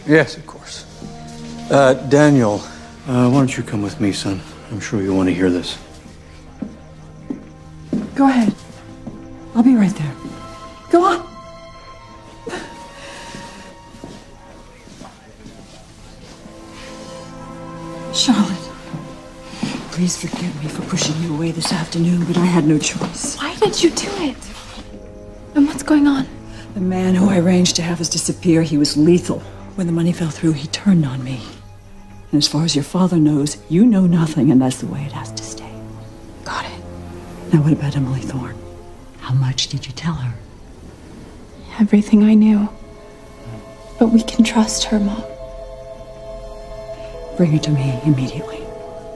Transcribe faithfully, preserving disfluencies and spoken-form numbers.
Yes, of course. Uh, Daniel, uh, why don't you come with me, son? I'm sure you'll want to hear this. Go ahead. I'll be right there. Go on. Charlotte, please forgive me for pushing you away this afternoon, but I had no choice. Why did you do it? And what's going on? The man who I arranged to have us disappear, he was lethal. When the money fell through, he turned on me. And as far as your father knows, you know nothing, and that's the way it has to stay. Got it. Now what about Emily Thorne? How much did you tell her? Everything I knew. But we can trust her, Mom. Bring her to me immediately.